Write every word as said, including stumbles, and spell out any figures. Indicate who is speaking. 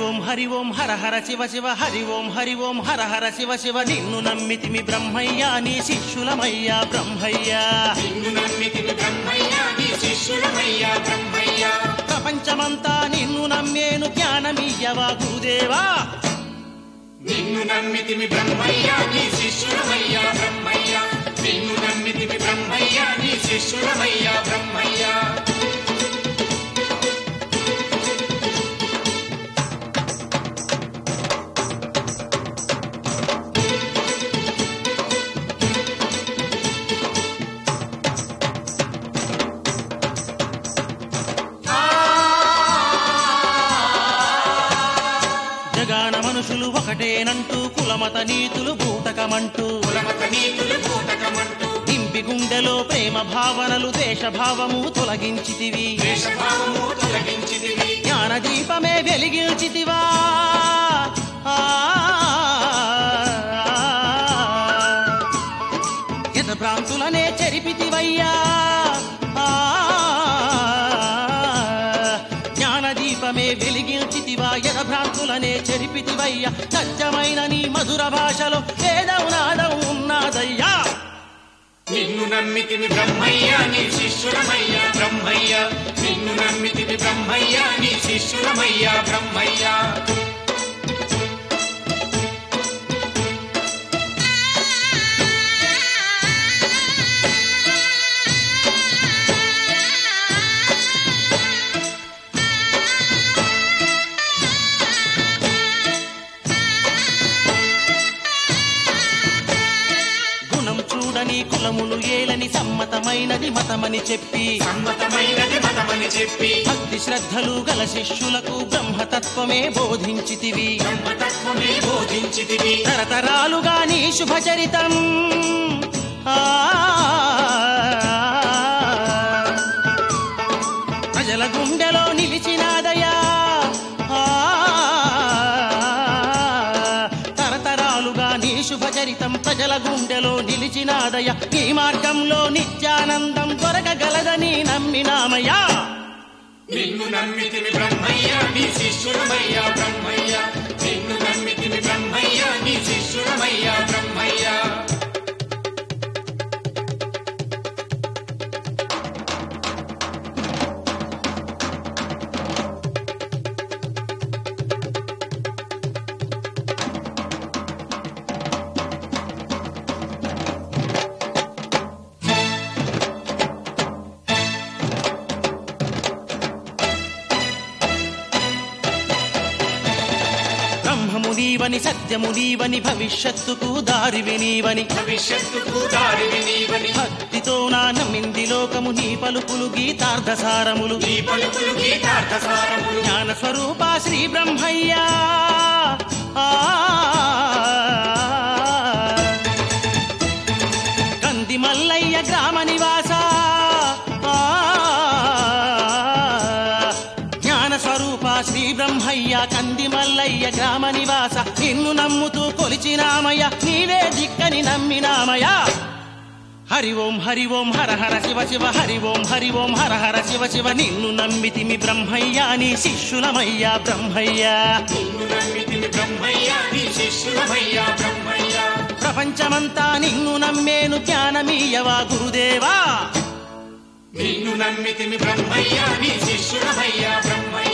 Speaker 1: ఓం హరి ఓం హర హర శివ శివ హరి ఓం హరి ఓం హర హర శివ శివ నిన్ను నమ్మితిమి బ్రహ్మయ్య నీ శిష్యులమయ్యా బ్రహ్మయ్య
Speaker 2: నిన్ను నమ్మితిమి బ్రహ్మయ్య నీ శిష్యులమయ్యా బ్రహ్మయ్య
Speaker 1: ప్రపంచమంతా నిన్ను నమ్మేను జ్ఞానమియ్యవా గురుదేవా
Speaker 2: నిన్ను నమ్మితిమి బ్రహ్మయ్య నీ శిష్యులమయ్యా బ్రహ్మయ్య నిన్ను నమ్మితిమి బ్రహ్మయ్య నీ శిష్యులమయ్యా బ్రహ్మయ్య
Speaker 1: జగాన మనుషులు ఒకటేనంటూ కులమత నీతులు బూటకమంటూ
Speaker 2: కులమత నీతులు బూటకమంటూ
Speaker 1: నింపి గుండెలో ప్రేమ భావనలు దేశభావము తొలగించితివి
Speaker 2: దేశభావము తొలగించితివి
Speaker 1: జ్ఞాన దీపమే వెలిగిల్చితివా యత భ్రాంతులనే చెరిపితివయ్యా జ్ఞానదీపమే వెలిగిల్చితివా యత భ్రాంతులనే చెరిపితివయ్యా సత్యమైన నీ మధుర భాషలో వేదౌనాదం ఉన్నాదయ్యా
Speaker 2: నిన్ను నమ్మితిమి బ్రహ్మయ్య నీ శిష్యులమయ్యా బ్రహ్మయ్య నిన్ను నమ్మితిమి బ్రహ్మయ్య నీ శిష్యులమయ్యా బ్రహ్మయ్య
Speaker 1: చూడని కులములు ఏలని సమ్మతమైనది మతమని చెప్పి
Speaker 2: సమ్మతమైనది మతమని చెప్పి
Speaker 1: భక్తి శ్రద్ధలు గల శిష్యులకు బ్రహ్మతత్వమే బోధించితివి
Speaker 2: బ్రహ్మతత్వమే బోధించితివి
Speaker 1: తరతరాలుగా నీ శుభచరితం ప్రజల గుండెలో నిలిచినాదయా తరతరాలుగా నీ శుభచరితం ప్రజల గుండెలో నిలిచినాదయ నీ మార్గంలో నిత్యానందం దొరకగలదని నమ్మినామయ్యా
Speaker 2: నిన్ను నమ్మితిమి బ్రహ్మయ్య నీ శిష్యులమయ్యా బ్రహ్మయ్య నిన్ను నమ్మితిమి బ్రహ్మయ్య నీ శిష్యులమయ్యా బ్రహ్మయ్య
Speaker 1: బ్రహ్మము నీవని సత్యము నీవని భవిష్యత్తుకు దారివి నీవని
Speaker 2: భవిష్యత్తుకు దారివి నీవని
Speaker 1: భక్తితో నా నమ్మింది లోకము నీ పలుకులు గీతార్థసారములు
Speaker 2: నీ పలుకులు గీతార్థసారములు
Speaker 1: జ్ఞాన స్వరూప శ్రీ బ్రహ్మయ్యా కంది మల్లయ్య గ్రామ నివాస జ్ఞాన స్వరూప శ్రీ బ్రహ్మయ్య కంది మల్లయ్య గ్రామ నివాస నిన్ను నమ్ముతూ కొలిచినామయ్య నీవే దిక్కని నమ్మినామయ్య హరి ఓం హరి ఓం హర హర శివ శివ హరి ఓం హరి ఓం హర హర శివ శివ నిన్ను నమ్మితిమి బ్రహ్మయ్య నీ శిష్యులమయ్యా బ్రహ్మయ్య
Speaker 2: నిన్ను నమ్మితిమి బ్రహ్మయ్య నీ శిష్యులమయ్యా బ్రహ్మయ్య
Speaker 1: ప్రపంచమంతా నిన్ను నమ్మేను జ్ఞానమీయవా గురుదేవా
Speaker 2: నిన్ను నమ్మితిమి బ్రహ్మయ్య నీ శిష్యులమయ్యా బ్రహ్మయ్య